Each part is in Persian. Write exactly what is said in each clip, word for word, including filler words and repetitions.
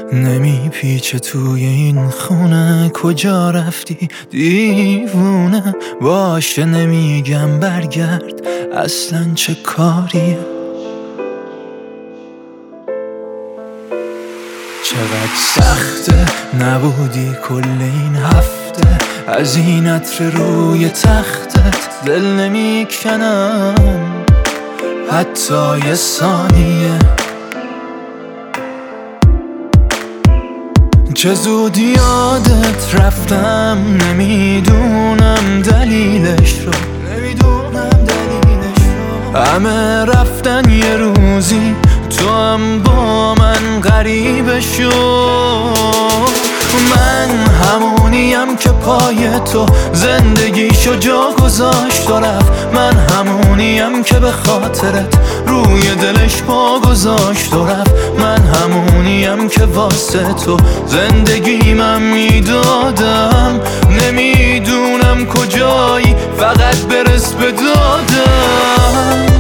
نمیپیچه توی این خونه، کجا رفتی دیوونه؟ باشه نمیگم برگرد، اصلا چه کاریه؟ چقدر سخته نبودی کل این هفته، از این عطر روی تختت دل نمیکنم حتی یه ثانیه. چه زود یادت رفتم، نمیدونم دلیلش رو، نمیدونم دلیلش رو. همه رفتن یه روزی، تو هم با من غریبه شو. من همونیم که پای تو زندگیشو جا گذاشت و رفت، من همونیم که به خاطرت روی دلش پا گذاشت و رفت، من همونیم که واسه تو زندگیمم میدادم. نمیدونم کجایی، فقط برس به دادم.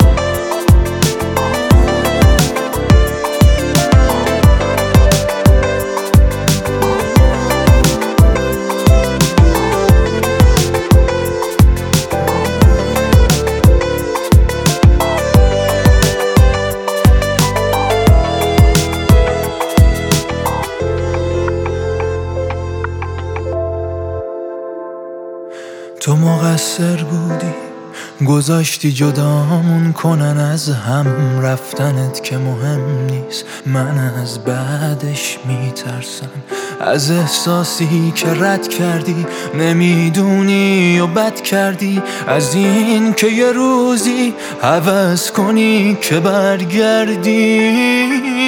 تو مقصر بودی، گذاشتی جدامون کنن از هم، رفتنت که مهم نیست، من از بعدش میترسم. از احساسی که رد کردی نمیدونی و بد کردی، از این که یه روزی هوس کنی که برگردی.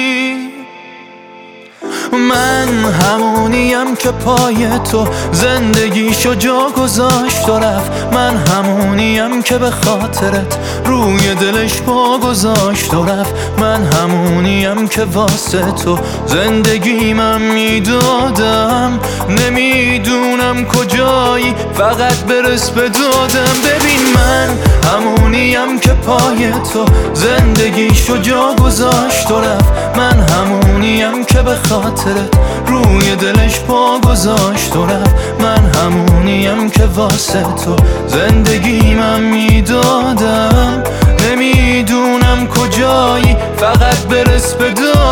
من همونیم که پای تو زندگیشو جا گذاشت و رفت، من همونیم که به خاطرت روی دلش پا گذاشت و رفت، من همونیم که واسه تو زندگیمم میدادم. نمیدونم کجایی، فقط برس به دادم. ببین من همونیم که پای تو زندگیشو جا گذاشت و رفت، من همونیم که به خاطرت روی دلش پا گذاشت و رفت، من همونیم که واسه تو زندگیمم میدادم. نمیدونم کجایی، فقط برس به دادم.